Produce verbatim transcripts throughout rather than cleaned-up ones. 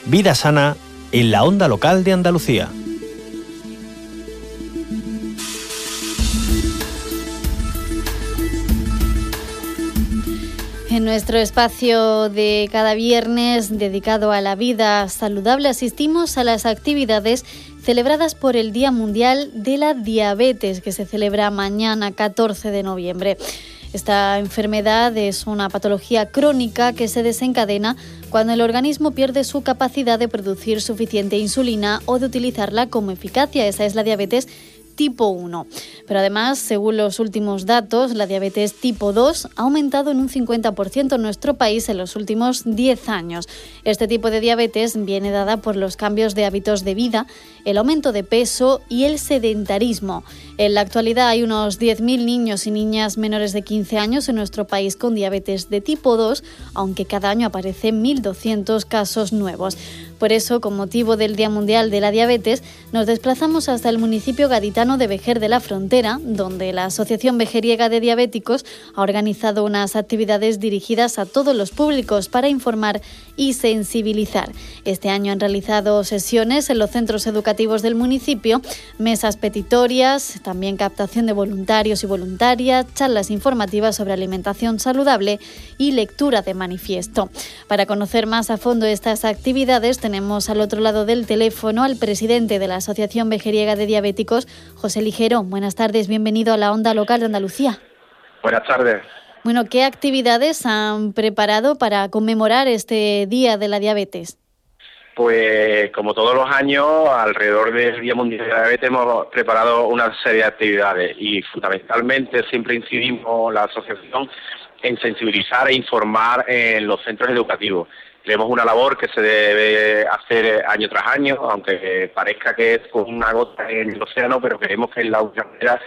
Vida sana en la onda local de Andalucía. En nuestro espacio de cada viernes dedicado a la vida saludable asistimos a las actividades celebradas por el Día Mundial de la Diabetes, que se celebra mañana catorce de noviembre. Esta enfermedad es una patología crónica que se desencadena cuando el organismo pierde su capacidad de producir suficiente insulina o de utilizarla como eficacia. Esa es la diabetes tipo uno. Pero además, según los últimos datos, la diabetes tipo dos ha aumentado en un cincuenta por ciento en nuestro país en los últimos diez años. Este tipo de diabetes viene dada por los cambios de hábitos de vida, el aumento de peso y el sedentarismo. En la actualidad hay unos diez mil niños y niñas menores de quince años en nuestro país con diabetes de tipo dos, aunque cada año aparecen mil doscientos casos nuevos. Por eso, con motivo del Día Mundial de la Diabetes, nos desplazamos hasta el municipio gaditano de Vejer de la Frontera, donde la Asociación Vejeriega de Diabéticos ha organizado unas actividades dirigidas a todos los públicos para informar y sensibilizar. Este año han realizado sesiones en los centros educativos del municipio, mesas petitorias, también captación de voluntarios y voluntarias, charlas informativas sobre alimentación saludable y lectura de manifiesto. Para conocer más a fondo estas actividades, tenemos al otro lado del teléfono al presidente de la Asociación Vejeriega de Diabéticos, José Ligero. Buenas tardes, bienvenido a la onda local de Andalucía. Buenas tardes. Bueno, ¿qué actividades han preparado para conmemorar este Día de la Diabetes? Pues como todos los años, alrededor del Día Mundial de la Diabetes hemos preparado una serie de actividades y fundamentalmente siempre incidimos la asociación en sensibilizar e informar en los centros educativos. Tenemos una labor que se debe hacer año tras año, aunque parezca que es como una gota en el océano, pero creemos que es la única manera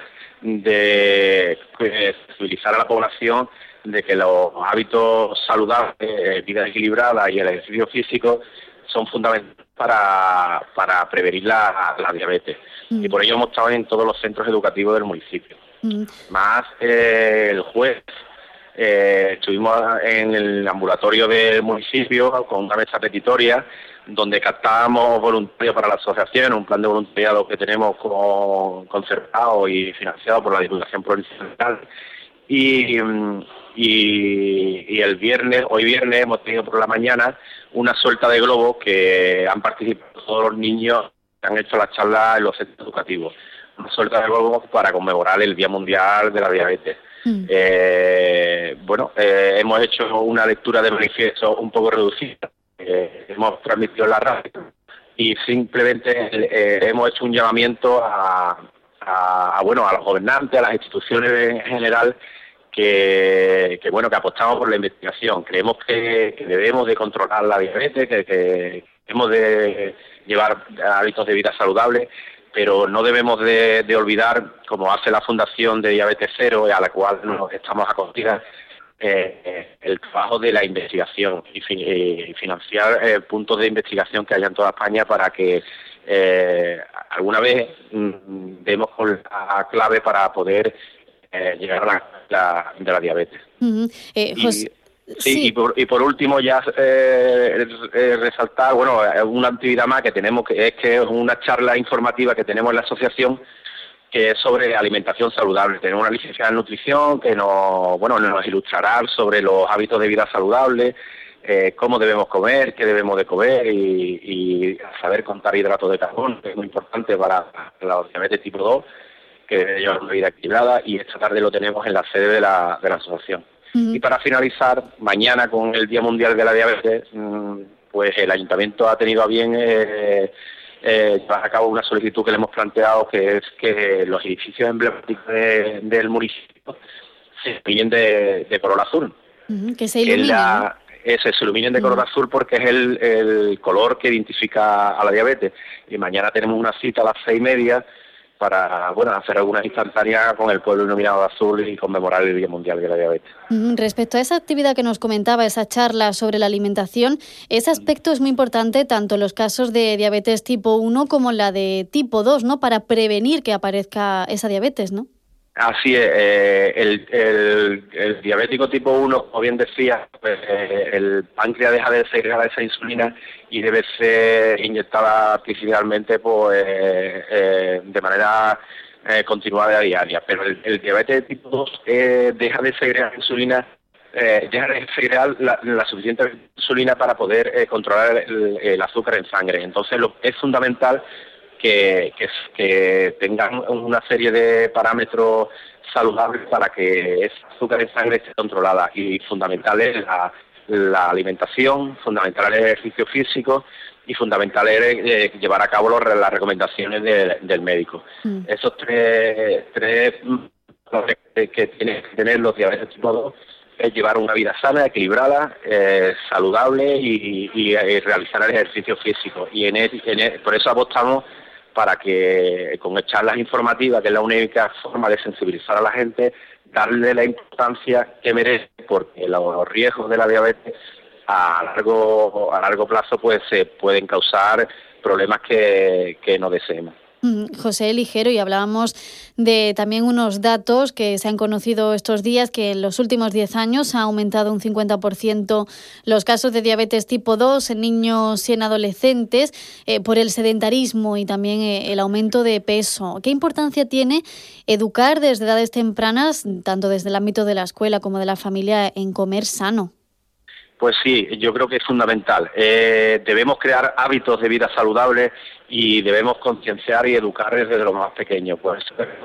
de sensibilizar a la población de que los hábitos saludables, vida equilibrada y el ejercicio físico son fundamentales para, para prevenir la, la diabetes. Mm. Y por ello hemos estado en todos los centros educativos del municipio. Mm. Más eh, el jueves eh, estuvimos en el ambulatorio del municipio con una mesa petitoria donde captábamos voluntarios para la asociación, un plan de voluntariado que tenemos con, concertado y financiado por la Diputación Provincial. Y, y, y el viernes, hoy viernes, hemos tenido por la mañana una suelta de globos que han participado todos los niños que han hecho la charla en los centros educativos. Una suelta de globos para conmemorar el Día Mundial de la Diabetes. Mm. Eh, bueno, eh, hemos hecho una lectura de manifiesto un poco reducida. Eh, hemos transmitido en la radio y simplemente eh, hemos hecho un llamamiento a, a, a bueno a los gobernantes, a las instituciones en general que, que bueno que apostamos por la investigación. Creemos que, que debemos de controlar la diabetes, que, que debemos de llevar hábitos de vida saludables, pero no debemos de, de olvidar, como hace la Fundación de Diabetes Cero, a la cual nos estamos acogidas, Eh, el trabajo de la investigación y, fi- y financiar eh, puntos de investigación que haya en toda España para que eh, alguna vez mm, demos con la clave para poder eh, llegar a la, la de la diabetes. Uh-huh. eh, y, José... sí, sí. y, por, y por último ya eh, eh, resaltar, bueno, una actividad más que tenemos, que es que es una charla informativa que tenemos en la asociación, que es sobre alimentación saludable. Tenemos una licenciada en nutrición que nos, bueno, nos ilustrará sobre los hábitos de vida saludable, eh, cómo debemos comer, qué debemos de comer y, y saber contar hidratos de carbono, que es muy importante para la diabetes tipo dos, que debe llevar una vida equilibrada, y esta tarde lo tenemos en la sede de la, de la asociación. Uh-huh. Y para finalizar, mañana con el Día Mundial de la Diabetes, pues el Ayuntamiento ha tenido a bien eh, Eh, llevar a cabo una solicitud que le hemos planteado, que es que los edificios emblemáticos de, del municipio se iluminen de, de color azul. Uh-huh, que se iluminen. La, ese, se iluminen de uh-huh. color azul porque es el, el color que identifica a la diabetes. Y mañana tenemos una cita a las seis y media para bueno hacer algunas instantáneas con el pueblo iluminado de azul y conmemorar el Día Mundial de la Diabetes. Respecto a esa actividad que nos comentaba, esa charla sobre la alimentación, ese aspecto es muy importante tanto en los casos de diabetes tipo uno como la de tipo dos, ¿no? Para prevenir que aparezca esa diabetes, ¿no? Así es, eh, el, el, el diabético tipo uno, como bien decía, pues, eh, el páncreas deja de segregar esa insulina y debe ser inyectada artificialmente pues, eh, eh, de manera eh, continuada y diaria. Pero el, el diabetes tipo dos eh, deja de segregar insulina, eh, deja de segregar la, la suficiente insulina para poder eh, controlar el, el azúcar en sangre. Entonces lo, es fundamental Que, que, que tengan una serie de parámetros saludables para que ese azúcar en sangre esté controlada, y fundamental es la, la alimentación, fundamental es el ejercicio físico y fundamental es eh, llevar a cabo los, las recomendaciones de, del médico. Mm. Esos tres, tres que, que tienen que tener los diabetes tipo dos es llevar una vida sana, equilibrada, eh, saludable y, y, y realizar el ejercicio físico. Y en, el, en el, por eso apostamos para que con charlas informativas, que es la única forma de sensibilizar a la gente, darle la importancia que merece, porque los riesgos de la diabetes a largo a largo plazo pues se pueden causar problemas que, que no deseemos. José Ligero, y hablábamos de también unos datos que se han conocido estos días, que en los últimos diez años ha aumentado un cincuenta por ciento los casos de diabetes tipo dos en niños y en adolescentes eh, por el sedentarismo y también eh, el aumento de peso. ¿Qué importancia tiene educar desde edades tempranas, tanto desde el ámbito de la escuela como de la familia, en comer sano? Pues sí, yo creo que es fundamental. Eh, debemos crear hábitos de vida saludables y debemos concienciar y educar desde lo más pequeño. Pues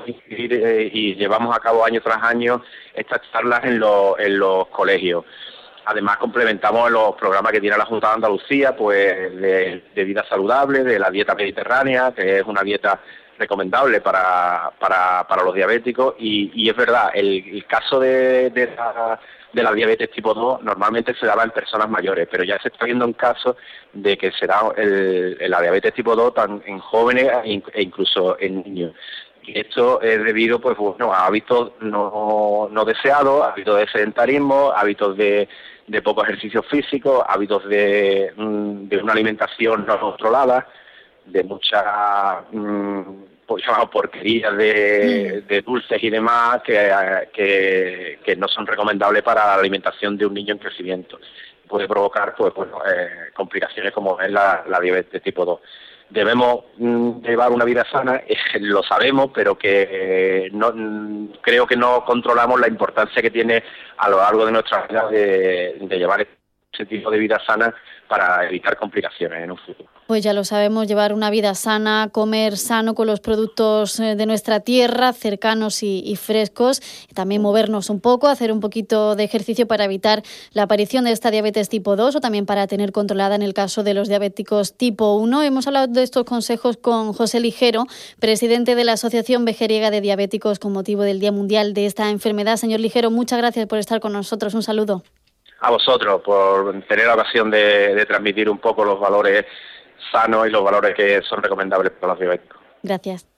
eh, y llevamos a cabo año tras año estas charlas en, lo, en los colegios. Además complementamos los programas que tiene la Junta de Andalucía, pues de, de vida saludable, de la dieta mediterránea, que es una dieta recomendable para, para, para los diabéticos. Y, y es verdad, el, el caso de, de la de la diabetes tipo dos normalmente se daba en personas mayores, pero ya se está viendo en casos de que se da el, la diabetes tipo dos tan en jóvenes e incluso en niños. Y esto es debido pues bueno a hábitos no, no deseados, hábitos de sedentarismo, hábitos de, de poco ejercicio físico, hábitos de, de una alimentación no controlada, de mucha mmm, pues llamado porquerías de, de dulces y demás que, que, que no son recomendables para la alimentación de un niño en crecimiento. Puede provocar pues bueno eh, complicaciones como es la, la diabetes tipo dos. Debemos mm, llevar una vida sana, eh, lo sabemos, pero que eh, no mm, creo que no controlamos la importancia que tiene a lo largo de nuestra vida de, de llevar ese tipo de vida sana para evitar complicaciones en un futuro. Pues ya lo sabemos, llevar una vida sana, comer sano con los productos de nuestra tierra, cercanos y, y frescos, también movernos un poco, hacer un poquito de ejercicio para evitar la aparición de esta diabetes tipo dos o también para tener controlada en el caso de los diabéticos tipo uno. Hemos hablado de estos consejos con José Ligero, presidente de la Asociación Vejeriega de Diabéticos, con motivo del Día Mundial de esta enfermedad. Señor Ligero, muchas gracias por estar con nosotros. Un saludo. A vosotros por tener la ocasión de, de transmitir un poco los valores sanos y los valores que son recomendables para los diabéticos. Gracias.